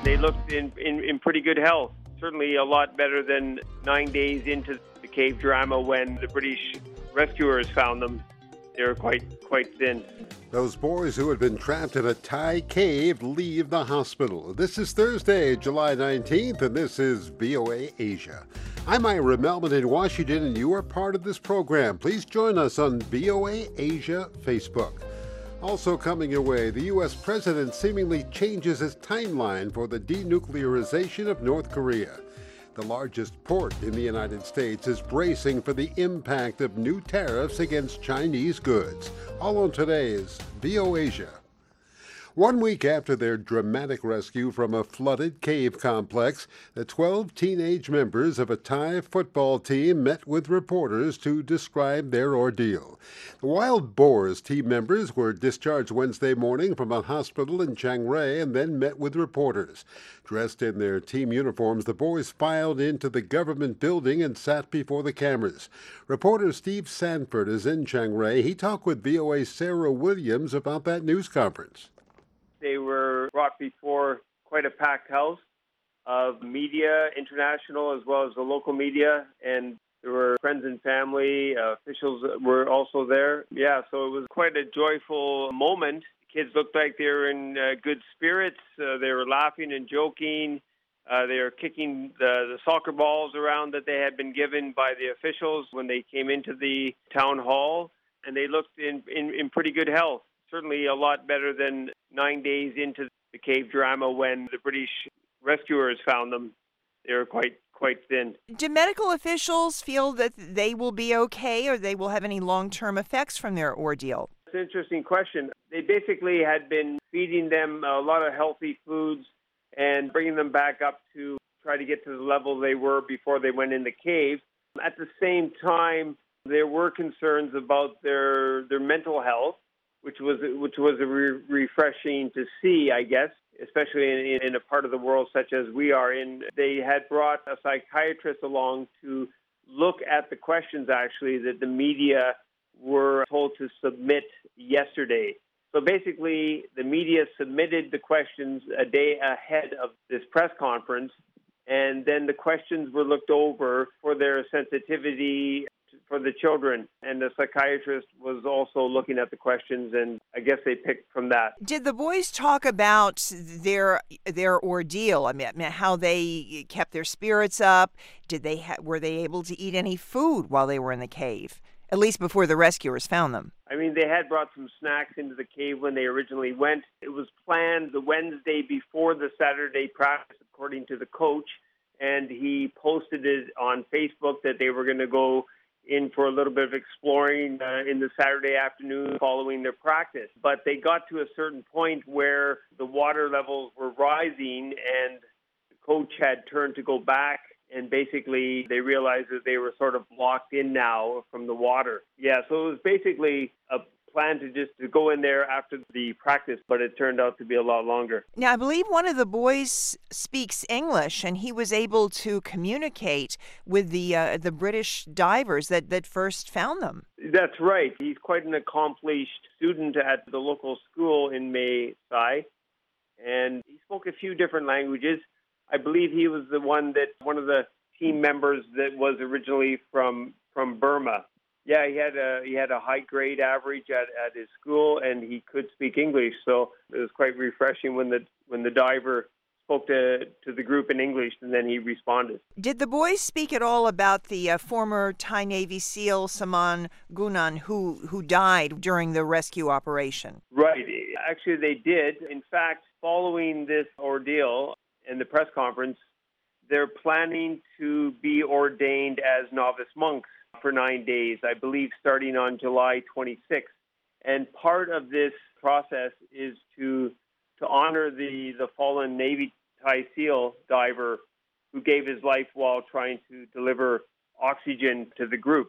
They looked in pretty good health. Certainly a lot better than 9 days into the cave drama when the British rescuers found them. They were quite thin. Those boys who had been trapped in a Thai cave leave the hospital. This is Thursday, July 19th, and this is VOA Asia. I'm Ira Melman in Washington, and you are part of this program. Please join us on VOA Asia Facebook. Also coming your way, the U.S. president seemingly changes his timeline for the denuclearization of North Korea. The largest port in the United States is bracing for the impact of new tariffs against Chinese goods. All on today's VOA Asia. 1 week after their dramatic rescue from a flooded cave complex, the 12 teenage members of a Thai football team met with reporters to describe their ordeal. The Wild Boars team members were discharged Wednesday morning from a hospital in Chiang Rai and then met with reporters. Dressed in their team uniforms, the boys filed into the government building and sat before the cameras. Reporter Steve Sanford is in Chiang Rai. He talked with VOA's Sarah Williams about that news conference. They were brought before quite a packed house of media, international as well as the local media, and there were friends and family, officials were also there. Yeah, so it was quite a joyful moment. The kids looked like they were in good spirits. They were laughing and joking. They were kicking the soccer balls around that they had been given by the officials when they came into the town hall, and they looked in pretty good health. Certainly a lot better than 9 days into the cave drama when the British rescuers found them. They were quite thin. Do medical officials feel that they will be okay or they will have any long-term effects from their ordeal? It's an interesting question. They basically had been feeding them a lot of healthy foods and bringing them back up to try to get to the level they were before they went in the cave. At the same time, there were concerns about their mental health, which was refreshing to see, I guess, especially in a part of the world such as we are in. They had brought a psychiatrist along to look at the questions, actually, that the media were told to submit yesterday. So basically, the media submitted the questions a day ahead of this press conference, and then the questions were looked over for their sensitivity for the children, and the psychiatrist was also looking at the questions, and I guess they picked from that. Did the boys talk about their ordeal? I mean, how they kept their spirits up? Were they able to eat any food while they were in the cave, at least before the rescuers found them? I mean, they had brought some snacks into the cave when they originally went. It was planned the Wednesday before the Saturday practice, according to the coach, and he posted it on Facebook that they were going to go in for a little bit of exploring in the Saturday afternoon following their practice. But they got to a certain point where the water levels were rising and the coach had turned to go back, and basically they realized that they were sort of locked in now from the water. Yeah, so it was basically a plan to go in there after the practice, but it turned out to be a lot longer. Now, I believe one of the boys speaks English, and he was able to communicate with the British divers that first found them. That's right. He's quite an accomplished student at the local school in Mae Sai, and he spoke a few different languages. I believe he was one of the team members that was originally from Burma. Yeah, he had a high grade average at his school, and he could speak English. So it was quite refreshing when the diver spoke to the group in English, and then he responded. Did the boys speak at all about the former Thai Navy SEAL Saman Gunan who died during the rescue operation? Right. Actually, they did. In fact, following this ordeal and the press conference, they're planning to be ordained as novice monks for 9 days, I believe, starting on July 26th. And part of this process is to honor the fallen Navy Thai SEAL diver who gave his life while trying to deliver oxygen to the group.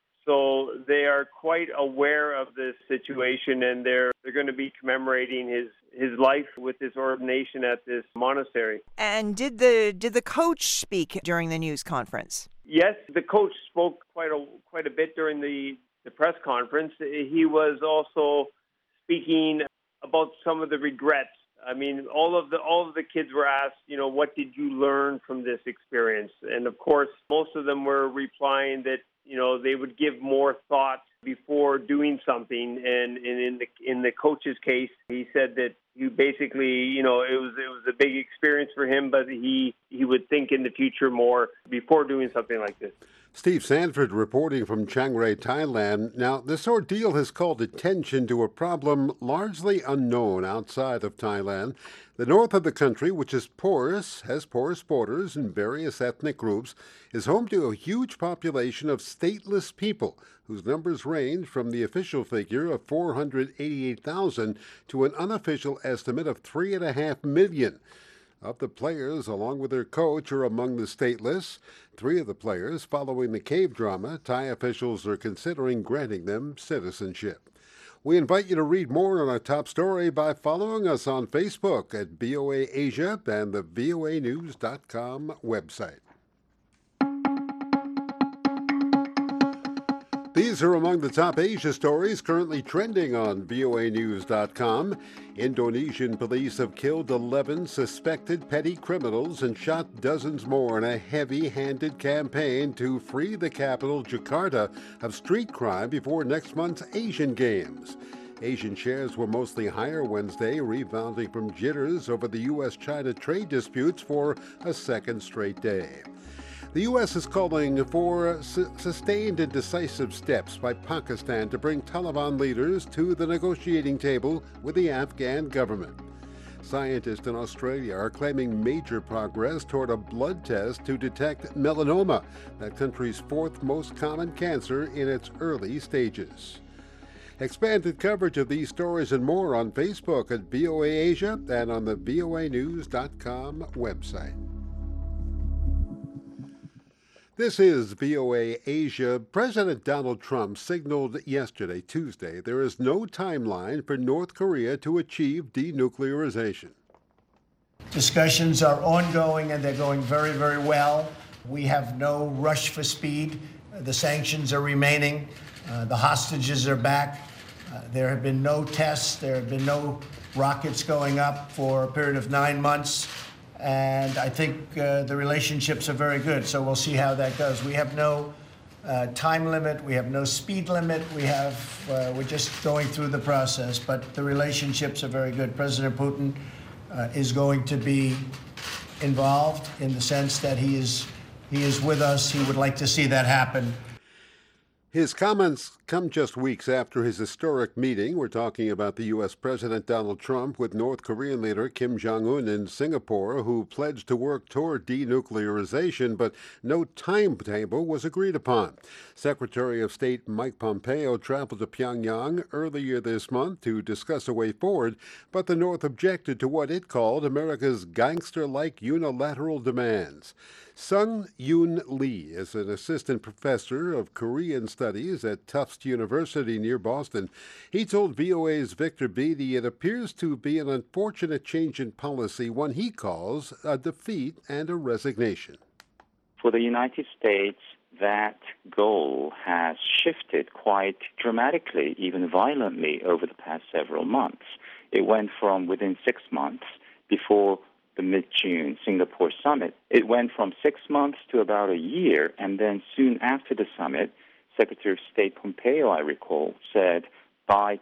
So they are quite aware of this situation, and they're going to be commemorating his life with this ordination at this monastery. And did the coach speak during the news conference? Yes, the coach spoke quite a bit during the press conference. He was also speaking about some of the regrets I mean, all of the kids were asked, what did you learn from this experience? And of course, most of them were replying that, they would give more thought before doing something. And in the coach's case, he said that he basically, it was a big experience for him, but he would think in the future more before doing something like this. Steve Sanford reporting from Chiang Rai, Thailand. Now, this ordeal has called attention to a problem largely unknown outside of Thailand. The north of the country, which is porous, has porous borders and various ethnic groups, is home to a huge population of stateless people whose numbers range from the official figure of 488,000 to an unofficial estimate of 3.5 million. Of the players, along with their coach, are among the stateless. 3 of the players, following the cave drama, Thai officials are considering granting them citizenship. We invite you to read more on our top story by following us on Facebook at VOA Asia and the voanews.com website. These are among the top Asia stories currently trending on voanews.com. Indonesian police have killed 11 suspected petty criminals and shot dozens more in a heavy-handed campaign to free the capital, Jakarta, of street crime before next month's Asian Games. Asian shares were mostly higher Wednesday, rebounding from jitters over the U.S.-China trade disputes for a second straight day. The U.S. is calling for sustained and decisive steps by Pakistan to bring Taliban leaders to the negotiating table with the Afghan government. Scientists in Australia are claiming major progress toward a blood test to detect melanoma, that country's 4th most common cancer, in its early stages. Expanded coverage of these stories and more on Facebook at VOA Asia and on the voanews.com website. This is VOA Asia. President Donald Trump signaled yesterday, Tuesday, there is no timeline for North Korea to achieve denuclearization. Discussions are ongoing and they're going very, very well. We have no rush for speed. The sanctions are remaining. The hostages are back. There have been no tests. There have been no rockets going up for a period of 9 months. And I think the relationships are very good, so we'll see how that goes. We have no time limit, we have no speed limit, we're just going through the process, but the relationships are very good. President Putin is going to be involved in the sense that he is with us. He would like to see that happen. His comments come just weeks after his historic meeting. We're talking about the U.S. President Donald Trump with North Korean leader Kim Jong-un in Singapore, who pledged to work toward denuclearization, but no timetable was agreed upon. Secretary of State Mike Pompeo traveled to Pyongyang earlier this month to discuss a way forward, but the North objected to what it called America's gangster-like unilateral demands. Sung Yoon Lee is an assistant professor of Korean studies at Tufts University near Boston. He told VOA's Victor Beatty it appears to be an unfortunate change in policy, one he calls a defeat and a resignation. For the United States, that goal has shifted quite dramatically, even violently, over the past several months. It went from within 6 months before the mid-June Singapore summit. It went from 6 months to about a year, and then soon after the summit, Secretary of State Pompeo, I recall, said by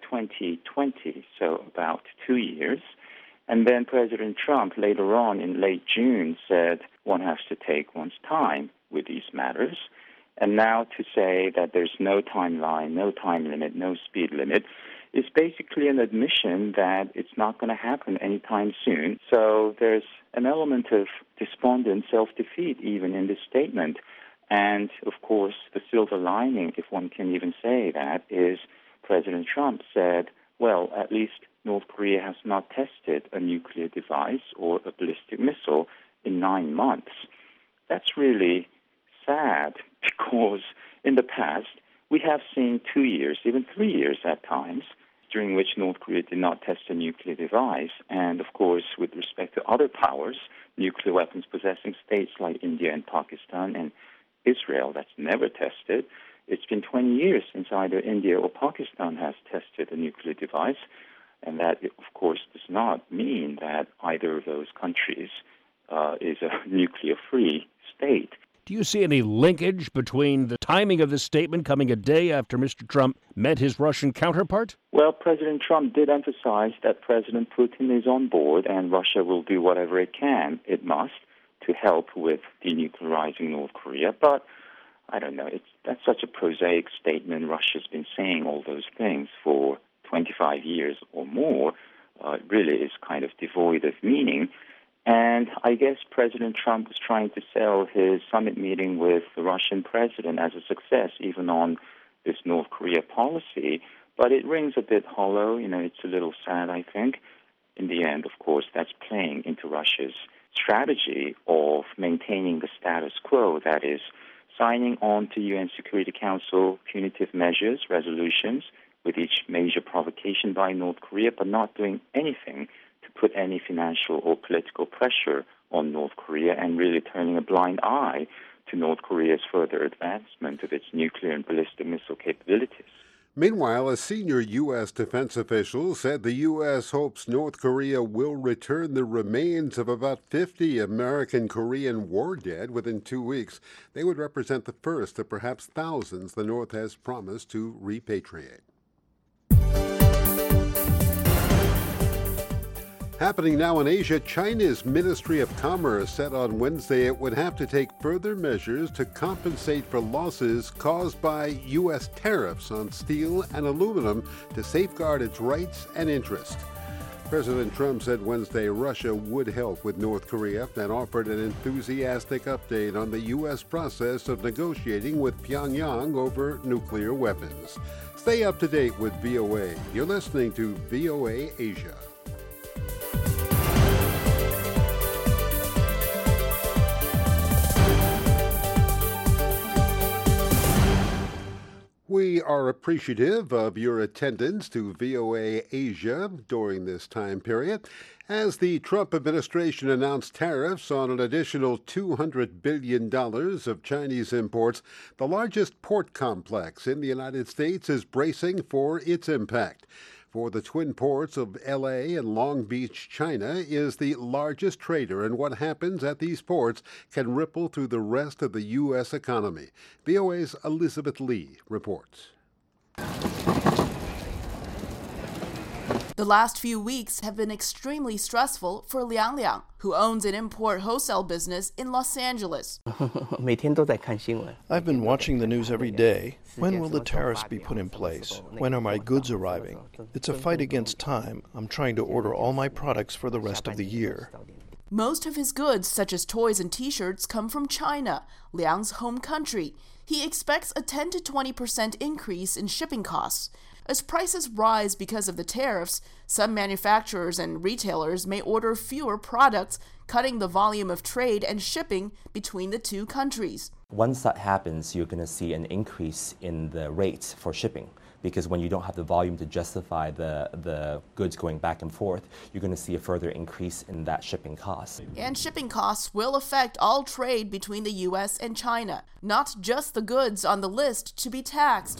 2020, so about 2 years. And then President Trump later on in late June said one has to take one's time with these matters. And now to say that there's no timeline, no time limit, no speed limit, is basically an admission that it's not going to happen anytime soon. So there's an element of despondent self-defeat even in this statement. And, of course, the silver lining, if one can even say that, is President Trump said, well, at least North Korea has not tested a nuclear device or a ballistic missile in 9 months. That's really sad because in the past we have seen 2 years, even 3 years at times, during which North Korea did not test a nuclear device. And, of course, with respect to other powers, nuclear weapons possessing states like India and Pakistan and Israel, that's never tested. It's been 20 years since either India or Pakistan has tested a nuclear device. And that, of course, does not mean that either of those countries is a nuclear-free state. Do you see any linkage between the timing of this statement coming a day after Mr. Trump met his Russian counterpart? Well, President Trump did emphasize that President Putin is on board and Russia will do whatever it must, to help with denuclearizing North Korea. But I don't know, that's such a prosaic statement. Russia's been saying all those things for 25 years or more. It really is kind of devoid of meaning. And I guess President Trump was trying to sell his summit meeting with the Russian president as a success, even on this North Korea policy. But it rings a bit hollow. It's a little sad, I think. In the end, of course, that's playing into Russia's strategy of maintaining the status quo, that is, signing on to UN Security Council punitive measures, resolutions, with each major provocation by North Korea, but not doing anything to put any financial or political pressure on North Korea, and really turning a blind eye to North Korea's further advancement of its nuclear and ballistic missile capabilities. Meanwhile, a senior U.S. defense official said the U.S. hopes North Korea will return the remains of about 50 American-Korean war dead within 2 weeks. They would represent the first of perhaps thousands the North has promised to repatriate. Happening now in Asia, China's Ministry of Commerce said on Wednesday it would have to take further measures to compensate for losses caused by U.S. tariffs on steel and aluminum to safeguard its rights and interests. President Trump said Wednesday Russia would help with North Korea and offered an enthusiastic update on the U.S. process of negotiating with Pyongyang over nuclear weapons. Stay up to date with VOA. You're listening to VOA Asia. We are appreciative of your attendance to VOA Asia during this time period, as the Trump administration announced tariffs on an additional $200 billion of Chinese imports. The largest port complex in the United States is bracing for its impact. For the twin ports of L.A. and Long Beach, China is the largest trader, and what happens at these ports can ripple through the rest of the U.S. economy. VOA's Elizabeth Lee reports. The last few weeks have been extremely stressful for Liang Liang, who owns an import wholesale business in Los Angeles. I've been watching the news every day. When will the tariffs be put in place? When are my goods arriving? It's a fight against time. I'm trying to order all my products for the rest of the year. Most of his goods, such as toys and t-shirts, come from China, Liang's home country. He expects a 10 to 20% increase in shipping costs. As prices rise because of the tariffs, some manufacturers and retailers may order fewer products, cutting the volume of trade and shipping between the two countries. Once that happens, you're going to see an increase in the rates for shipping, because when you don't have the volume to justify the goods going back and forth, you're going to see a further increase in that shipping cost. And shipping costs will affect all trade between the U.S. and China, not just the goods on the list to be taxed.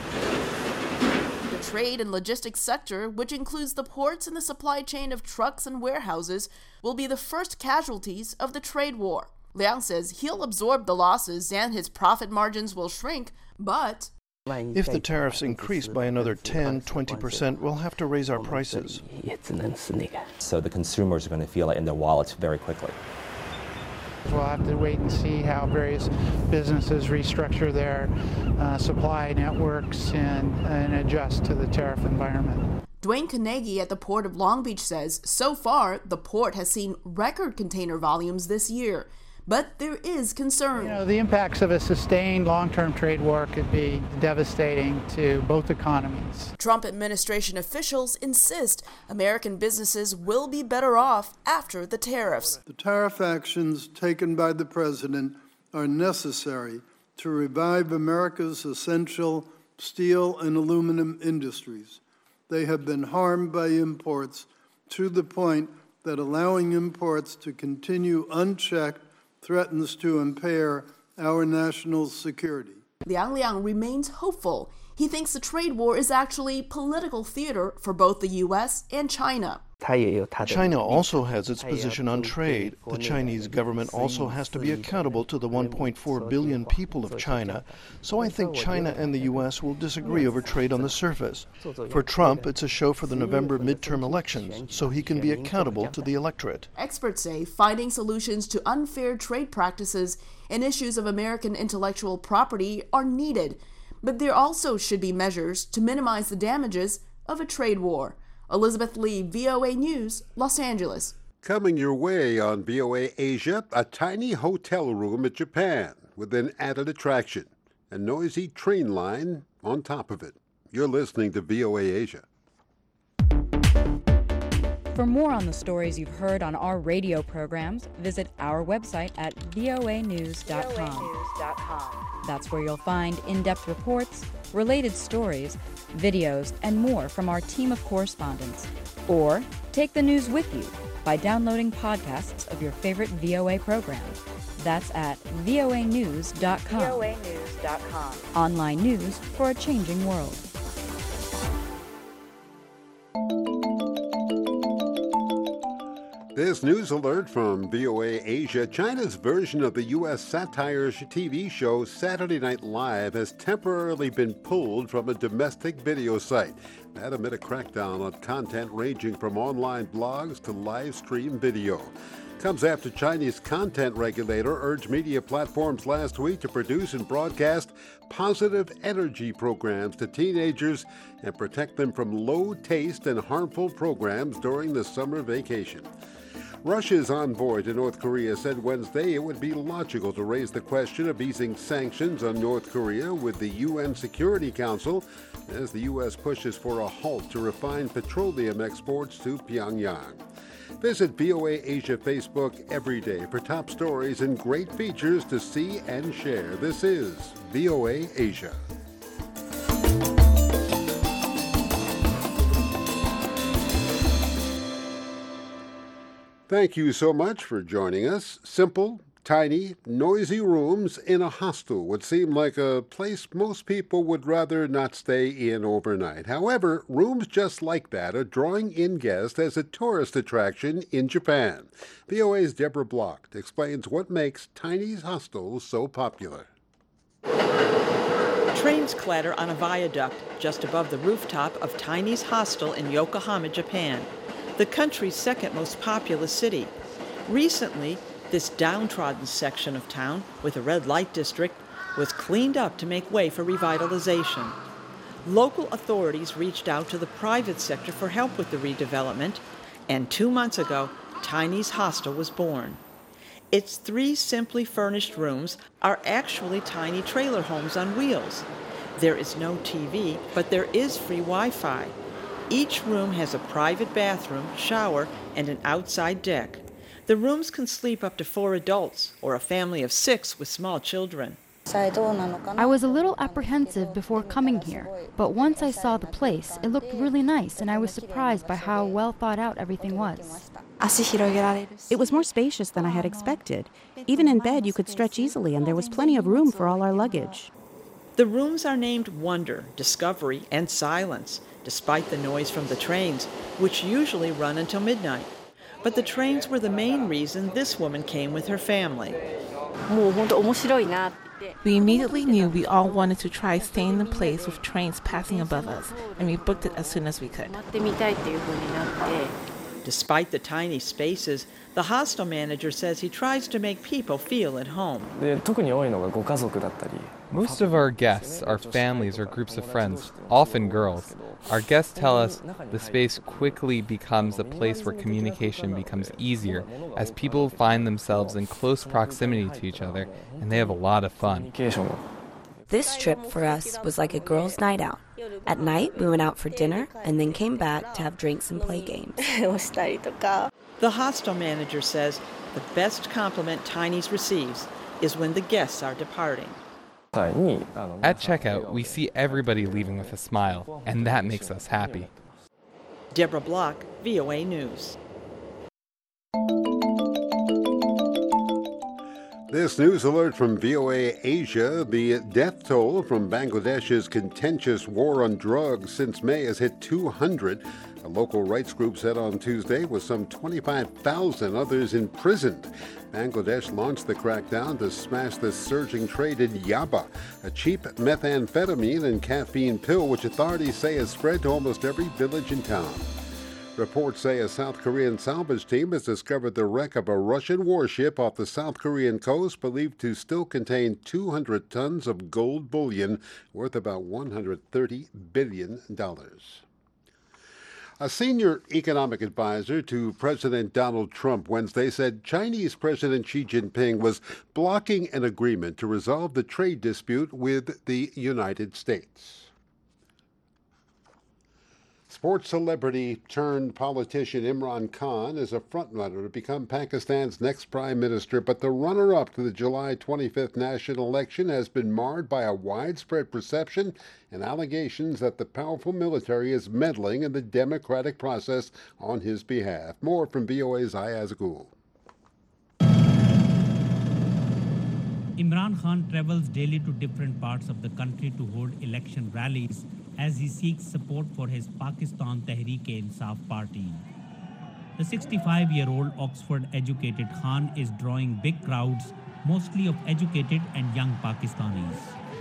The trade and logistics sector, which includes the ports and the supply chain of trucks and warehouses, will be the first casualties of the trade war. Liang says he'll absorb the losses and his profit margins will shrink, but if the tariffs increase by another 10-20%, we'll have to raise our prices. So the consumers are going to feel it in their wallets very quickly. We'll have to wait and see how various businesses restructure their supply networks and adjust to the tariff environment. Dwayne Carnegie at the Port of Long Beach says so far the port has seen record container volumes this year. But there is concern. The impacts of a sustained long-term trade war could be devastating to both economies. Trump administration officials insist American businesses will be better off after the tariffs. The tariff actions taken by the president are necessary to revive America's essential steel and aluminum industries. They have been harmed by imports to the point that allowing imports to continue unchecked threatens to impair our national security. Liang Liang remains hopeful. He thinks the trade war is actually political theater for both the U.S. and China. China also has its position on trade. The Chinese government also has to be accountable to the 1.4 billion people of China, so I think China and the U.S. will disagree over trade on the surface. For Trump, it's a show for the November midterm elections, so he can be accountable to the electorate. Experts say finding solutions to unfair trade practices and issues of American intellectual property are needed, but there also should be measures to minimize the damages of a trade war. Elizabeth Lee, VOA News, Los Angeles. Coming your way on VOA Asia, a tiny hotel room at Japan with an added attraction, a noisy train line on top of it. You're listening to VOA Asia. For more on the stories you've heard on our radio programs, visit our website at voanews.com. That's where you'll find in-depth reports, related stories, videos, and more from our team of correspondents. Or take the news with you by downloading podcasts of your favorite VOA programs. That's at voanews.com. Online news for a changing world. This news alert from VOA Asia. China's version of the U.S. satire TV show Saturday Night Live has temporarily been pulled from a domestic video site. That amid a crackdown on content ranging from online blogs to live stream video. Comes after Chinese content regulator urged media platforms last week to produce and broadcast positive energy programs to teenagers and protect them from low-taste and harmful programs during the summer vacation. Russia's envoy to North Korea said Wednesday it would be logical to raise the question of easing sanctions on North Korea with the UN Security Council as the U.S. pushes for a halt to refined petroleum exports to Pyongyang. Visit VOA Asia Facebook every day for top stories and great features to see and share. This is VOA Asia. Thank you so much for joining us. Simple, tiny, noisy rooms in a hostel would seem like a place most people would rather not stay in overnight. However, rooms just like that are drawing in guests as a tourist attraction in Japan. VOA's Deborah Block explains what makes tiny hostels so popular. Trains clatter on a viaduct just above the rooftop of Tiny's Hostel in Yokohama, Japan, the country's second most populous city. Recently, this downtrodden section of town with a red light district was cleaned up to make way for revitalization. Local authorities reached out to the private sector for help with the redevelopment, and 2 months ago, Tiny's Hostel was born. Its 3 simply furnished rooms are actually tiny trailer homes on wheels. There is no TV, but there is free Wi-Fi. Each room has a private bathroom, shower, and an outside deck. The rooms can sleep up to 4 adults or a family of 6 with small children. I was a little apprehensive before coming here, but once I saw the place, it looked really nice, and I was surprised by how well thought out everything was. It was more spacious than I had expected. Even in bed, you could stretch easily, and there was plenty of room for all our luggage. The rooms are named Wonder, Discovery, and Silence, despite the noise from the trains, which usually run until midnight. But the trains were the main reason this woman came with her family. We immediately knew we all wanted to try staying in a place with trains passing above us, and we booked it as soon as we could. Despite the tiny spaces, the hostel manager says he tries to make people feel at home. Most of our guests are families or groups of friends, often girls. Our guests tell us the space quickly becomes a place where communication becomes easier as people find themselves in close proximity to each other, and they have a lot of fun. This trip for us was like a girls' night out. At night, we went out for dinner and then came back to have drinks and play games. The hostel manager says the best compliment Tiny's receives is when the guests are departing. At checkout, we see everybody leaving with a smile, and that makes us happy. Deborah Block, VOA News. This news alert from VOA Asia. The death toll from Bangladesh's contentious war on drugs since May has hit 200. A local rights group said on Tuesday, with some 25,000 others imprisoned. Bangladesh launched the crackdown to smash the surging trade in yaba, a cheap methamphetamine and caffeine pill which authorities say has spread to almost every village in town. Reports say a South Korean salvage team has discovered the wreck of a Russian warship off the South Korean coast believed to still contain 200 tons of gold bullion worth about $130 billion. A senior economic advisor to President Donald Trump Wednesday said Chinese President Xi Jinping was blocking an agreement to resolve the trade dispute with the United States. Sports celebrity turned politician Imran Khan is a frontrunner to become Pakistan's next prime minister, but the runner-up to the July 25th national election has been marred by a widespread perception and allegations that the powerful military is meddling in the democratic process on his behalf. More from VOA's Ayaz Gul. Imran Khan travels daily to different parts of the country to hold election rallies as he seeks support for his Pakistan Tehreek-e-Insaf party. The 65-year-old Oxford-educated Khan is drawing big crowds, mostly of educated and young Pakistanis.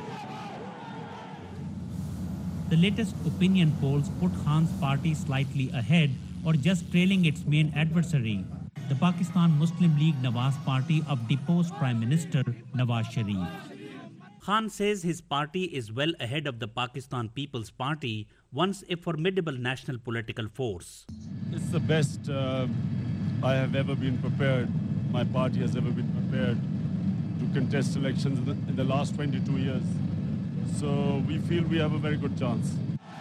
The latest opinion polls put Khan's party slightly ahead or just trailing its main adversary, the Pakistan Muslim League Nawaz Party of deposed Prime Minister Nawaz Sharif. Khan says his party is well ahead of the Pakistan People's Party, once a formidable national political force. It's the best I have ever been prepared. My party has ever been prepared to contest elections in the last 22 years. So we feel we have a very good chance.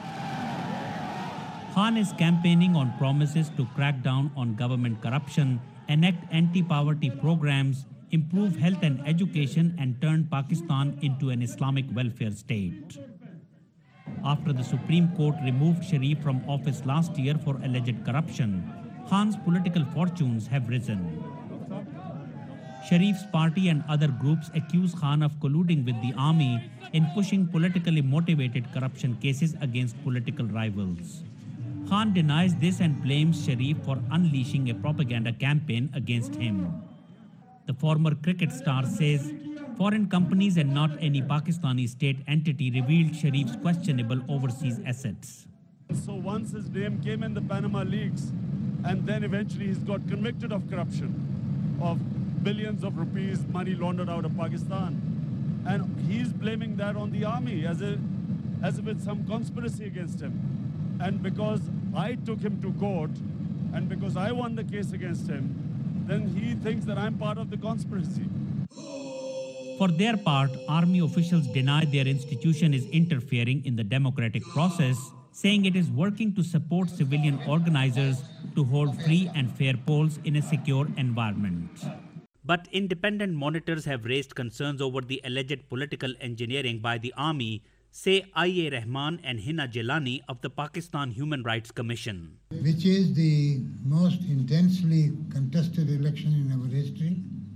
Khan is campaigning on promises to crack down on government corruption, enact anti-poverty programs, improve health and education, and turn Pakistan into an Islamic welfare state. After the Supreme Court removed Sharif from office last year for alleged corruption, Khan's political fortunes have risen. Sharif's party and other groups accuse Khan of colluding with the army in pushing politically motivated corruption cases against political rivals. Khan denies this and blames Sharif for unleashing a propaganda campaign against him. The former cricket star says foreign companies and not any Pakistani state entity revealed Sharif's questionable overseas assets. So once his name came in the Panama Leaks, and then eventually he's got convicted of corruption, of billions of rupees money laundered out of Pakistan. And he's blaming that on the army as if it's some conspiracy against him. And because I took him to court, and because I won the case against him, then he thinks that I'm part of the conspiracy. For their part, army officials deny their institution is interfering in the democratic process, saying it is working to support civilian organizers to hold free and fair polls in a secure environment. But independent monitors have raised concerns over the alleged political engineering by the army, say I.A. Rahman and Hina Jelani of the Pakistan Human Rights Commission. Which is the most intensely contested election in our history.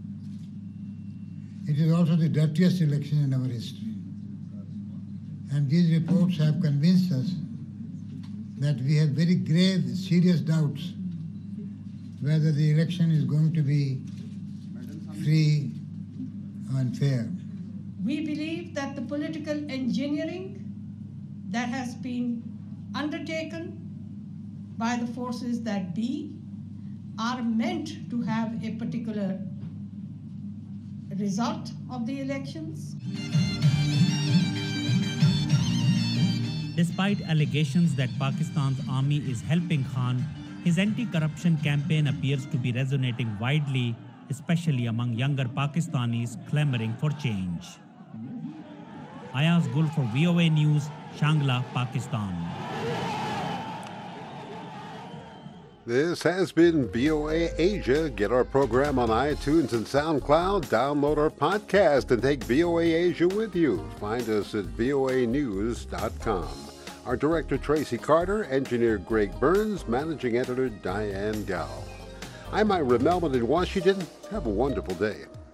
It is also the dirtiest election in our history. And these reports have convinced us that we have very grave, serious doubts whether the election is going to be free and fair. We believe that the political engineering that has been undertaken by the forces that be are meant to have a particular result of the elections. Despite allegations that Pakistan's army is helping Khan, his anti-corruption campaign appears to be resonating widely, especially among younger Pakistanis clamoring for change. Ayaz Gul for VOA News, Shangla, Pakistan. This has been VOA Asia. Get our program on iTunes and SoundCloud. Download our podcast and take VOA Asia with you. Find us at voanews.com. Our director, Tracy Carter, engineer Greg Burns, managing editor Diane Gao. I'm Ira Melman in Washington. Have a wonderful day.